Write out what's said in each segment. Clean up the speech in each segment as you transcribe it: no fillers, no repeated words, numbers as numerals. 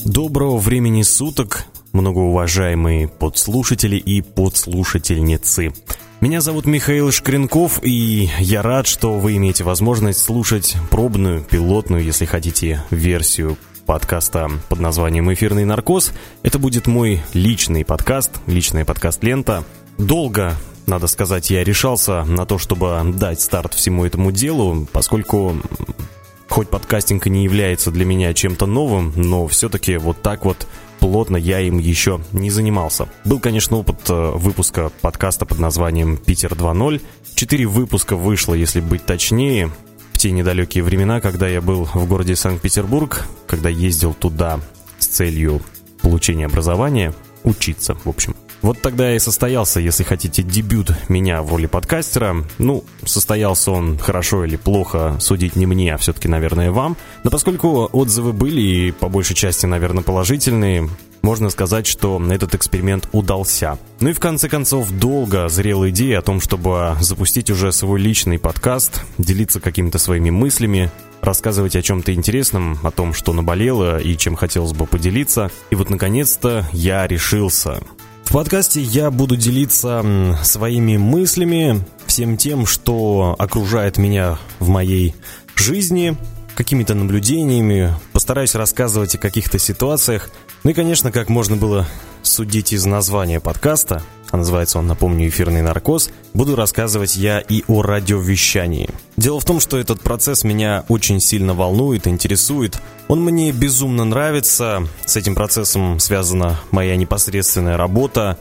Доброго времени суток, многоуважаемые подслушатели и подслушательницы. Меня зовут Михаил Шкренков, и я рад, что вы имеете возможность слушать пробную, пилотную, если хотите, версию подкаста под названием «Эфирный наркоз». Это будет мой личный подкаст, личная подкаст-лента. Долго, надо сказать, я решался на то, чтобы дать старт всему этому делу, поскольку хоть подкастинг и не является для меня чем-то новым, но все-таки вот так вот плотно я им еще не занимался. Был, конечно, опыт выпуска подкаста под названием «Питер 2.0». 4 выпуска вышло, если быть точнее, в те недалекие времена, когда я был в городе Санкт-Петербург, когда ездил туда с целью получения образования, учиться, в общем. Вот тогда и состоялся, если хотите, дебют меня в роли подкастера. Состоялся он хорошо или плохо, судить не мне, а все-таки, наверное, вам. Но поскольку отзывы были, и по большей части, наверное, положительные, можно сказать, что этот эксперимент удался. Ну и в конце концов, долго зрела идея о том, чтобы запустить уже свой личный подкаст, делиться какими-то своими мыслями, рассказывать о чем-то интересном, о том, что наболело и чем хотелось бы поделиться. И вот, наконец-то, я решился. В подкасте я буду делиться своими мыслями, всем тем, что окружает меня в моей жизни, какими-то наблюдениями, постараюсь рассказывать о каких-то ситуациях. Ну и, конечно, как можно было судить из названия подкаста, а называется он, напомню, «Эфирный наркоз», буду рассказывать я и о радиовещании. Дело в том, что этот процесс меня очень сильно волнует, интересует. Он мне безумно нравится. С этим процессом связана моя непосредственная работа.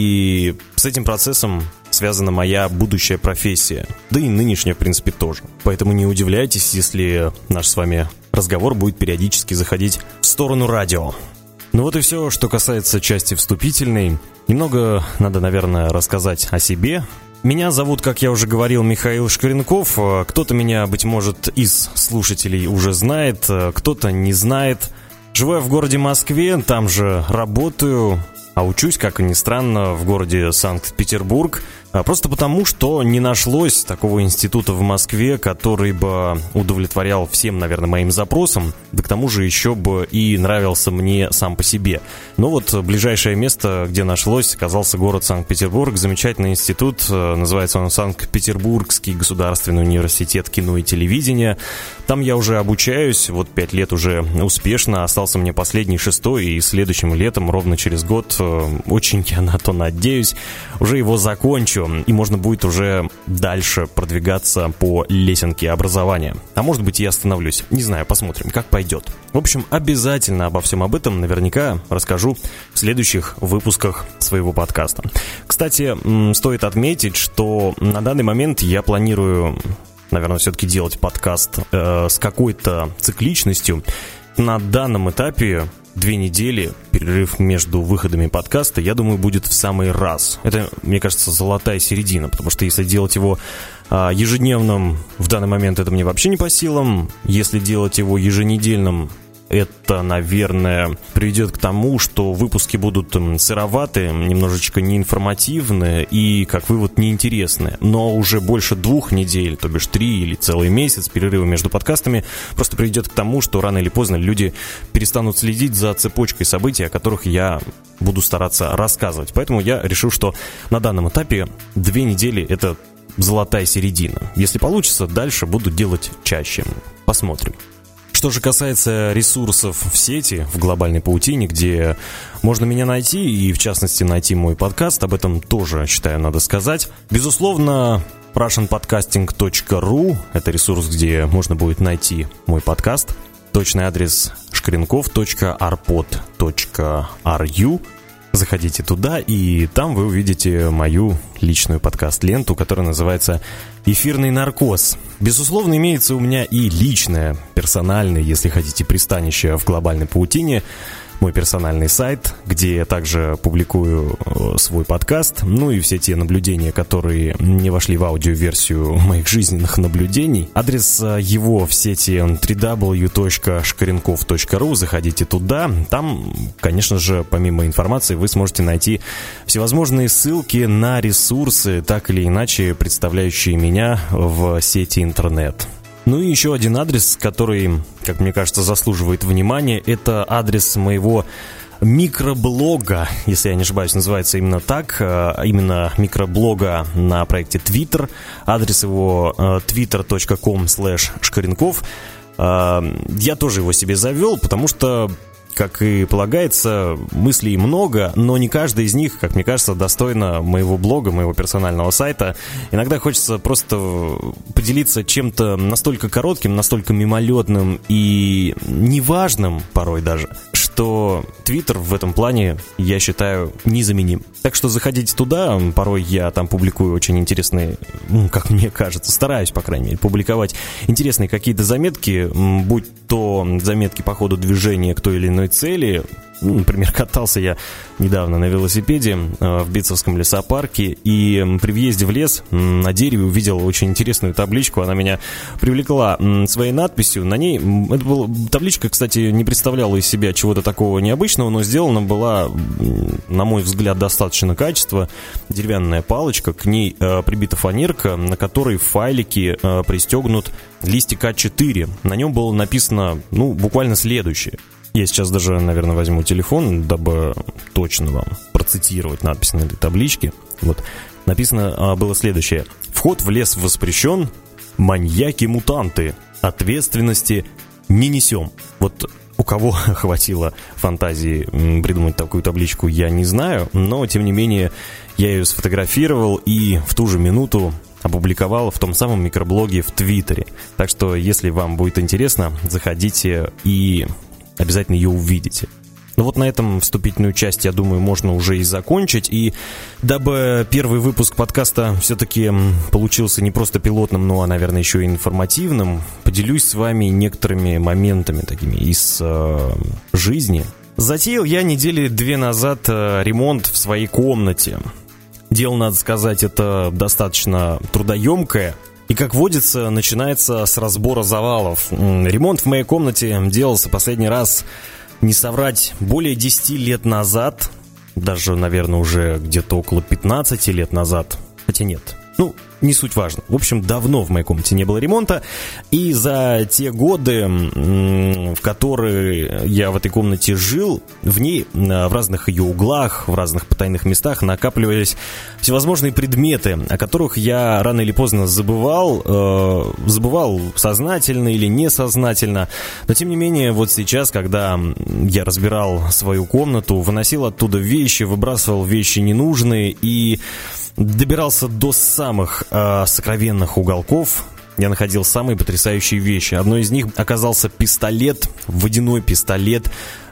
И с этим процессом связана моя будущая профессия. Да и нынешняя, в принципе, тоже. Поэтому не удивляйтесь, если наш с вами разговор будет периодически заходить в сторону радио. Ну вот и все, что касается части вступительной. Немного надо, наверное, рассказать о себе. Меня зовут, как я уже говорил, Михаил Шкренков. Кто-то меня, быть может, из слушателей уже знает, кто-то не знает. Живу я в городе Москве, там же работаю, а учусь, как ни странно, в городе Санкт-Петербург. Просто потому, что не нашлось такого института в Москве, который бы удовлетворял всем, наверное, моим запросам, да к тому же еще бы и нравился мне сам по себе. Но вот ближайшее место, где нашлось, оказался город Санкт-Петербург, замечательный институт, называется он Санкт-Петербургский государственный университет кино и телевидения. Там я уже обучаюсь, вот 5 лет уже успешно, остался мне последний 6-й, и следующим летом, ровно через год, очень я на то надеюсь, уже его закончу. И можно будет уже дальше продвигаться по лесенке образования. А может быть, и остановлюсь. Не знаю, посмотрим, как пойдет. В общем, обязательно обо всем об этом наверняка расскажу в следующих выпусках своего подкаста. Кстати, стоит отметить, что на данный момент я планирую, наверное, все-таки делать подкаст с какой-то цикличностью. На данном этапе 2 недели, перерыв между выходами подкаста, я думаю, будет в самый раз. Это, мне кажется, золотая середина, потому что если делать его ежедневным, в данный момент это мне вообще не по силам. Если делать его еженедельным, это, наверное, приведет к тому, что выпуски будут сыроватые, немножечко неинформативные и, как вывод, неинтересные. Но уже больше 2 недель, то бишь 3 или целый месяц перерыва между подкастами просто приведет к тому, что рано или поздно люди перестанут следить за цепочкой событий, о которых я буду стараться рассказывать. Поэтому я решил, что на данном этапе 2 недели – это золотая середина. Если получится, дальше буду делать чаще. Посмотрим. Что же касается ресурсов в сети, в глобальной паутине, где можно меня найти, и в частности найти мой подкаст, об этом тоже, считаю, надо сказать. Безусловно, russianpodcasting.ru – это ресурс, где можно будет найти мой подкаст. Точный адрес shkrenkov.arpod.ru. Заходите туда, и там вы увидите мою личную подкаст-ленту, которая называется «Эфирный наркоз». Безусловно, имеется у меня и личное, персональное, если хотите, пристанище в глобальной паутине. Мой персональный сайт, где я также публикую свой подкаст, ну и все те наблюдения, которые не вошли в аудиоверсию моих жизненных наблюдений. Адрес его в сети www.shkrenkov.ru, заходите туда. Там, конечно же, помимо информации, вы сможете найти всевозможные ссылки на ресурсы, так или иначе представляющие меня в сети интернет. Ну и еще один адрес, который, как мне кажется, заслуживает внимания, это адрес моего микроблога, если я не ошибаюсь, называется именно так, именно микроблога на проекте Twitter. Адрес его twitter.com/Шкаренков. Я тоже его себе завел, потому что, как и полагается, мыслей много, но не каждая из них, как мне кажется, достойна моего блога, моего персонального сайта. Иногда хочется просто поделиться чем-то настолько коротким, настолько мимолетным и неважным порой даже, что Twitter в этом плане, я считаю, незаменим. Так что заходите туда, порой я там публикую очень интересные, как мне кажется, стараюсь, по крайней мере, публиковать интересные какие-то заметки, будь то заметки по ходу движения к той или иной цели. Например, катался я недавно на велосипеде в Битцевском лесопарке, и при въезде в лес на дереве увидел очень интересную табличку. Она меня привлекла своей надписью. На ней, это была табличка, кстати, не представляла из себя чего-то такого необычного, но сделана была, на мой взгляд, достаточно качества. Деревянная палочка, к ней прибита фанерка, на которой в файлике пристегнут листик А4. На нем было написано, буквально следующее. Я сейчас даже, наверное, возьму телефон, дабы точно вам процитировать надпись на этой табличке. Вот. Написано было следующее. «Вход в лес воспрещен, маньяки-мутанты, ответственности не несем». Вот у кого хватило фантазии придумать такую табличку, я не знаю, но, тем не менее, я ее сфотографировал и в ту же минуту опубликовал в том самом микроблоге в Твиттере. Так что, если вам будет интересно, заходите и обязательно ее увидите. Ну вот на этом вступительную часть, я думаю, можно уже и закончить. И дабы первый выпуск подкаста все-таки получился не просто пилотным, но, наверное, еще и информативным, поделюсь с вами некоторыми моментами такими из жизни. Затеял я недели 2 назад ремонт в своей комнате. Дело, надо сказать, это достаточно трудоемкое. И, как водится, начинается с разбора завалов. Ремонт в моей комнате делался последний раз, не соврать, более 10 лет назад. Даже, наверное, уже где-то около 15 лет назад. Хотя нет. Не суть важно. В общем, давно в моей комнате не было ремонта. И за те годы, в которые я в этой комнате жил, в ней, в разных ее углах, в разных потайных местах накапливались всевозможные предметы, о которых я рано или поздно забывал сознательно или несознательно. Но, тем не менее, вот сейчас, когда я разбирал свою комнату, выносил оттуда вещи, выбрасывал вещи ненужные и добирался до самых сокровенных уголков, я находил самые потрясающие вещи. Одной из них оказался пистолет, водяной пистолет,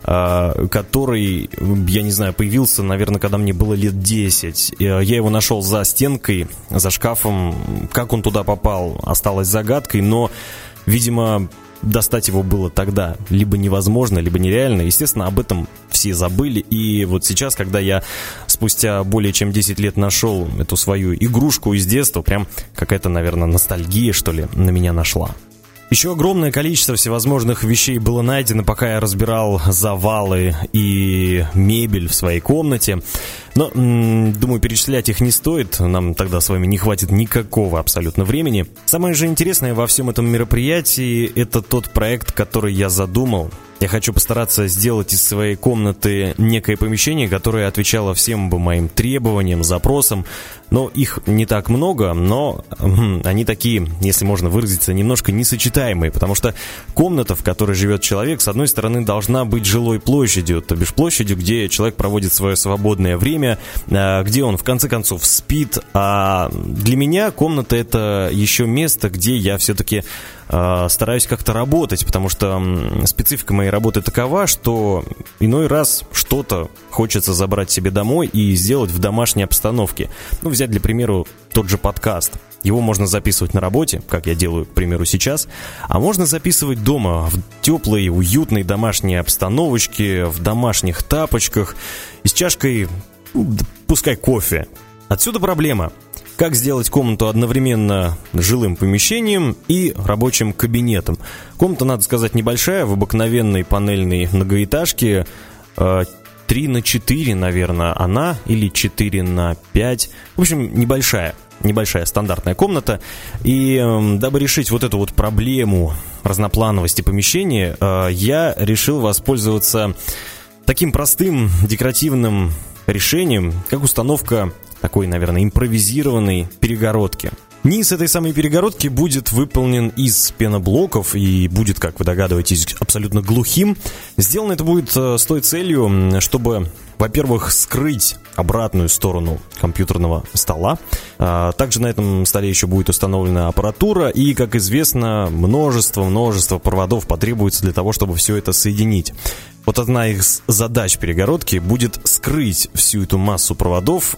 который, я не знаю, появился, наверное, когда мне было лет 10. Я его нашел за стенкой, за шкафом. Как он туда попал, осталось загадкой, но, видимо, достать его было тогда либо невозможно, либо нереально. Естественно, об этом все забыли. И вот сейчас, когда я спустя более чем 10 лет нашел эту свою игрушку из детства, прям какая-то, наверное, ностальгия, что ли, на меня нашла. Еще огромное количество всевозможных вещей было найдено, пока я разбирал завалы и мебель в своей комнате. Но, думаю, перечислять их не стоит, нам тогда с вами не хватит никакого абсолютно времени. Самое же интересное во всем этом мероприятии – это тот проект, который я задумал. Я хочу постараться сделать из своей комнаты некое помещение, которое отвечало всем моим требованиям, запросам. Но их не так много, но они такие, если можно выразиться, немножко несочетаемые. Потому что комната, в которой живет человек, с одной стороны, должна быть жилой площадью, то бишь площадью, где человек проводит свое свободное время, где он, в конце концов, спит. А для меня комната – это еще место, где я все-таки стараюсь как-то работать, потому что специфика моей работы такова, что иной раз что-то хочется забрать себе домой и сделать в домашней обстановке. Взять, для примеру, тот же подкаст. Его можно записывать на работе, как я делаю, к примеру, сейчас, а можно записывать дома, в теплой, уютной домашней обстановочке, в домашних тапочках и с чашкой, пускай кофе. Отсюда проблема. Как сделать комнату одновременно жилым помещением и рабочим кабинетом? Комната, надо сказать, небольшая, в обыкновенной панельной многоэтажке, 3 на 4, наверное, она, или 4 на 5. В общем, небольшая. небольшая стандартная комната. И дабы решить вот эту вот проблему разноплановости помещения, я решил воспользоваться таким простым декоративным решением, как установка такой, наверное, импровизированной перегородки. Низ этой самой перегородки будет выполнен из пеноблоков и будет, как вы догадываетесь, абсолютно глухим. Сделано это будет с той целью, чтобы, во-первых, скрыть обратную сторону компьютерного стола. Также на этом столе еще будет установлена аппаратура, и, как известно, множество проводов потребуется для того, чтобы все это соединить. Вот одна из задач перегородки будет скрыть всю эту массу проводов,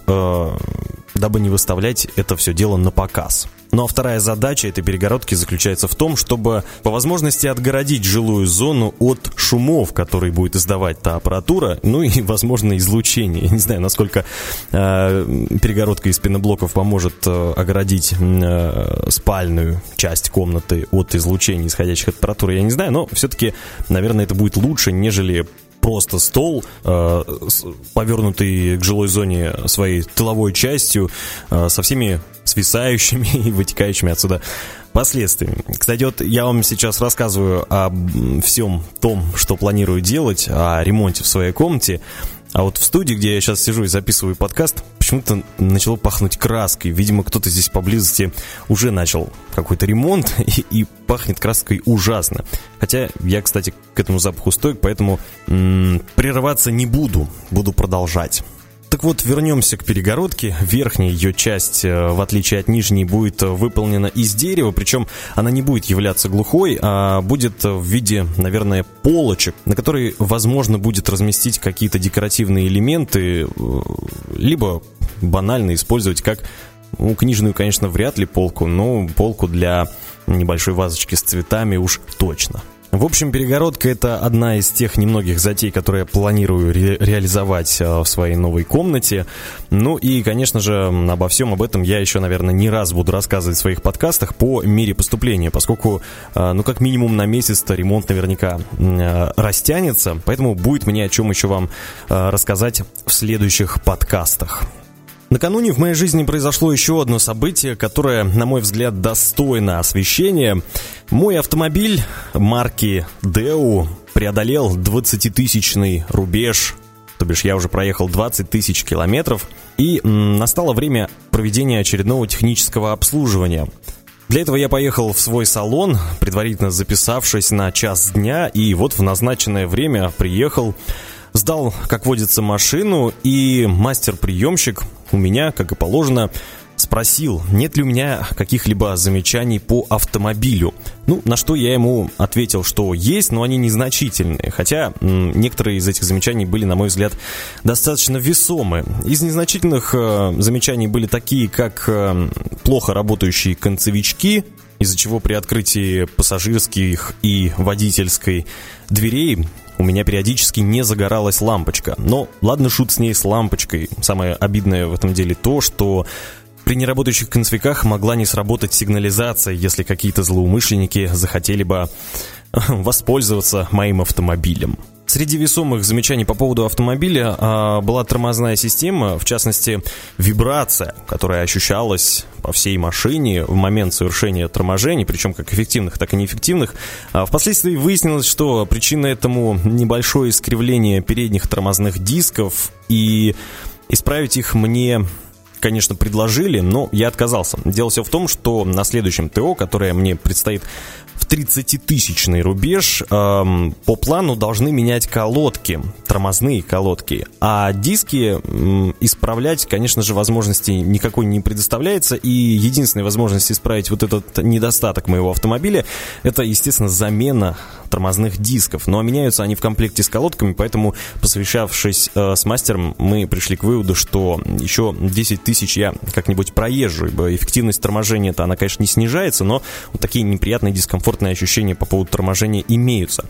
дабы не выставлять это все дело на показ. Ну а вторая задача этой перегородки заключается в том, чтобы по возможности отгородить жилую зону от шумов, которые будет издавать та аппаратура, ну и, возможно, излучение. Я не знаю, насколько перегородка из пеноблоков поможет огородить спальную часть комнаты от излучения, исходящих от аппаратуры, я не знаю, но все-таки, наверное, это будет лучше, нежели просто стол, повернутый к жилой зоне своей тыловой частью, со всеми свисающими и вытекающими отсюда последствиями. Кстати, вот я вам сейчас рассказываю о всем том, что планирую делать, о ремонте в своей комнате. А вот в студии, где я сейчас сижу и записываю подкаст, почему-то начало пахнуть краской. Видимо, кто-то здесь поблизости уже начал какой-то ремонт, и пахнет краской ужасно. Хотя я, кстати, к этому запаху стойк, поэтому прерываться не буду продолжать. Так вот, вернемся к перегородке. Верхняя ее часть, в отличие от нижней, будет выполнена из дерева, причем она не будет являться глухой, а будет в виде, наверное, полочек, на которые возможно будет разместить какие-то декоративные элементы, либо банально использовать как, книжную, конечно, вряд ли полку, но полку для небольшой вазочки с цветами уж точно. В общем, перегородка — это одна из тех немногих затей, которые я планирую реализовать в своей новой комнате. Ну и, конечно же, обо всем об этом я еще, наверное, не раз буду рассказывать в своих подкастах по мере поступления, поскольку, как минимум на месяц-то ремонт наверняка растянется, поэтому будет мне о чем еще вам рассказать в следующих подкастах. Накануне в моей жизни произошло еще одно событие, которое, на мой взгляд, достойно освещения. Мой автомобиль марки Deo преодолел 20-тысячный рубеж, то бишь я уже проехал 20 тысяч километров, и настало время проведения очередного технического обслуживания. Для этого я поехал в свой салон, предварительно записавшись на час дня, и вот в назначенное время приехал. Сдал, как водится, машину, и мастер-приемщик у меня, как и положено, спросил, нет ли у меня каких-либо замечаний по автомобилю. На что я ему ответил, что есть, но они незначительные. Хотя некоторые из этих замечаний были, на мой взгляд, достаточно весомы. Из незначительных замечаний были такие, как плохо работающие концевички, из-за чего при открытии пассажирских и водительской дверей у меня периодически не загоралась лампочка. Но ладно, шут с ней, с лампочкой. Самое обидное в этом деле то, что при неработающих концевиках могла не сработать сигнализация, если какие-то злоумышленники захотели бы воспользоваться моим автомобилем. Среди весомых замечаний по поводу автомобиля была тормозная система, в частности, вибрация, которая ощущалась по всей машине в момент совершения торможений, причем как эффективных, так и неэффективных. Впоследствии выяснилось, что причина этому небольшое искривление передних тормозных дисков, и исправить их мне, конечно, предложили, но я отказался. Дело все в том, что на следующем ТО, которое мне предстоит в 30-тысячный рубеж, по плану должны менять колодки, тормозные колодки, а диски исправлять, конечно же, возможности никакой не предоставляется, и единственная возможность исправить вот этот недостаток моего автомобиля — это, естественно, замена тормозных дисков, но меняются они в комплекте с колодками, поэтому, посовещавшись с мастером, мы пришли к выводу, что еще 10 тысяч я как-нибудь проезжу, ибо эффективность торможения-то, она, конечно, не снижается, но вот такие неприятные дискомфортные ощущения по поводу торможения имеются.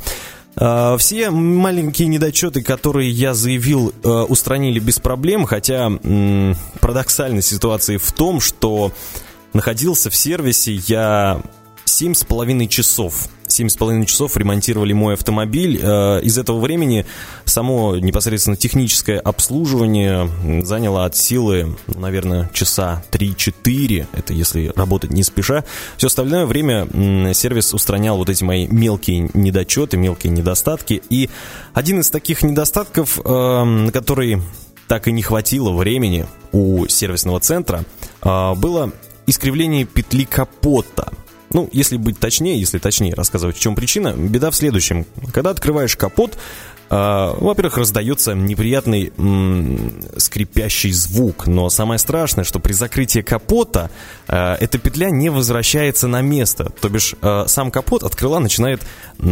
Все маленькие недочеты, которые я заявил, устранили без проблем, хотя парадоксальность ситуации в том, что находился в сервисе я 7,5 часов. 7,5 часов ремонтировали мой автомобиль. Из этого времени само непосредственно техническое обслуживание заняло от силы, наверное, часа 3-4. Это если работать не спеша. Все остальное время сервис устранял вот эти мои мелкие недочеты, мелкие недостатки. И один из таких недостатков, на который так и не хватило времени у сервисного центра, было искривление петли капота. Ну, если точнее рассказывать, в чем причина, беда в следующем. Когда открываешь капот, во-первых, раздается неприятный скрипящий звук, но самое страшное, что при закрытии капота эта петля не возвращается на место. То бишь, сам капот от крыла начинает,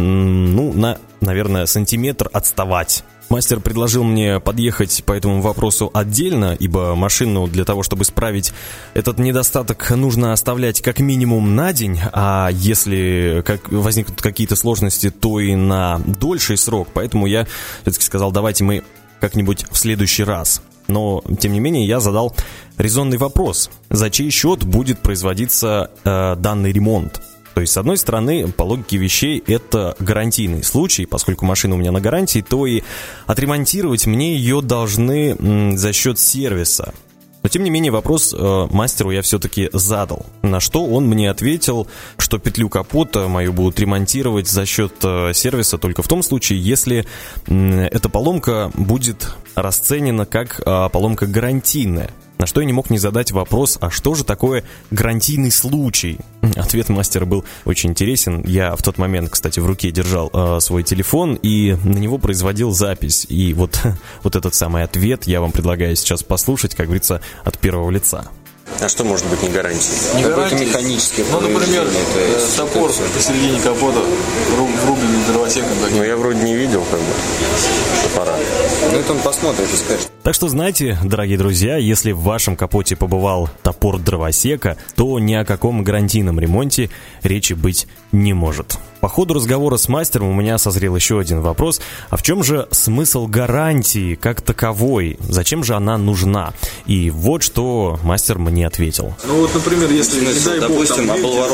на, наверное, сантиметр отставать. Мастер предложил мне подъехать по этому вопросу отдельно, ибо машину для того, чтобы исправить этот недостаток, нужно оставлять как минимум на день, а если возникнут какие-то сложности, то и на дольший срок. Поэтому я все-таки сказал, давайте мы как-нибудь в следующий раз. Но, тем не менее, я задал резонный вопрос. За чей счет будет производиться данный ремонт? То есть, с одной стороны, по логике вещей, это гарантийный случай, поскольку машина у меня на гарантии, то и отремонтировать мне ее должны за счет сервиса. Но, тем не менее, вопрос мастеру я все-таки задал, на что он мне ответил, что петлю капота мою будут ремонтировать за счет сервиса только в том случае, если эта поломка будет расценена как поломка гарантийная. На что я не мог не задать вопрос, а что же такое гарантийный случай? Ответ мастера был очень интересен. Я в тот момент, кстати, в руке держал свой телефон и на него производил запись. И вот этот самый ответ я вам предлагаю сейчас послушать, как говорится, от первого лица. А что может быть не гарантией? Не гарантией. Механическое. Например, топор посередине капота, врубленный дровосеком. Ну, я вроде не видел, топора. Ну, это он посмотрит и скажет. Так что, знаете, дорогие друзья, если в вашем капоте побывал топор дровосека, то ни о каком гарантийном ремонте речи быть не может. По ходу разговора с мастером у меня созрел еще один вопрос. А в чем же смысл гарантии как таковой? Зачем же она нужна? И вот что мастер мне ответил. Ну вот, например, если, не дай бог, допустим,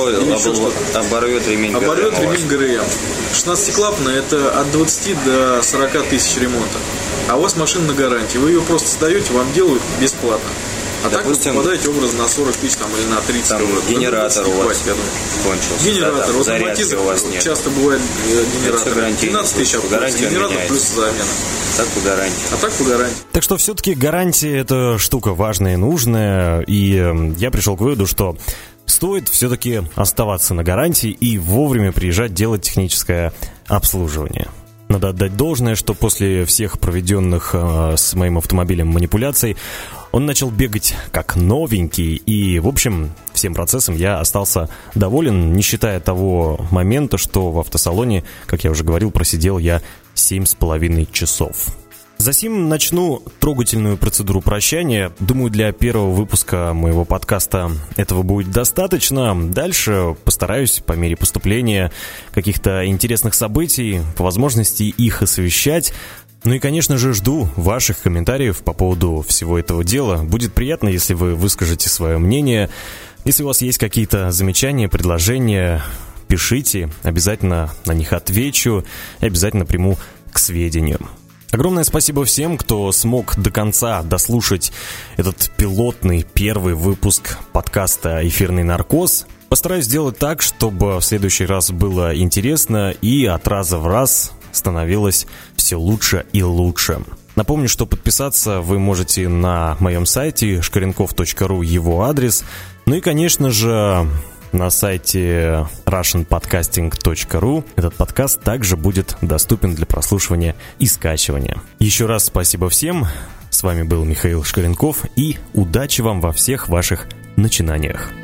оборвет ремень ГРМ. 16-клапанная, это от 20 до 40 тысяч ремонта. А у вас машина на гарантии. Вы ее просто сдаете, вам делают бесплатно. А допустим, так вы попадаете образно на 40 тысяч или на 30 там генератор у вас кончился. Генератор. Вот зарядки у вас нет. Часто бывает генератор. 12 тысяч генератор плюс замена. Так по гарантии. А так по гарантии. Так что все-таки гарантия — это штука важная и нужная. И я пришел к выводу, что стоит все-таки оставаться на гарантии и вовремя приезжать делать техническое обслуживание. Надо отдать должное, что после всех проведенных с моим автомобилем манипуляций он начал бегать как новенький. И, в общем, всем процессом я остался доволен, не считая того момента, что в автосалоне, как я уже говорил, просидел я 7,5 часов. Засим начну трогательную процедуру прощания. Думаю, для первого выпуска моего подкаста этого будет достаточно. Дальше постараюсь по мере поступления каких-то интересных событий, по возможности их освещать. Ну и, конечно же, жду ваших комментариев по поводу всего этого дела. Будет приятно, если вы выскажете свое мнение. Если у вас есть какие-то замечания, предложения, пишите. Обязательно на них отвечу и обязательно приму к сведению. Огромное спасибо всем, кто смог до конца дослушать этот пилотный первый выпуск подкаста «Эфирный наркоз». Постараюсь сделать так, чтобы в следующий раз было интересно и от раза в раз становилось все лучше и лучше. Напомню, что подписаться вы можете на моем сайте shkarenkov.ru, его адрес. Ну и, конечно же, на сайте russianpodcasting.ru этот подкаст также будет доступен для прослушивания и скачивания. Еще раз спасибо всем. С вами был Михаил Шкаренков, и удачи вам во всех ваших начинаниях.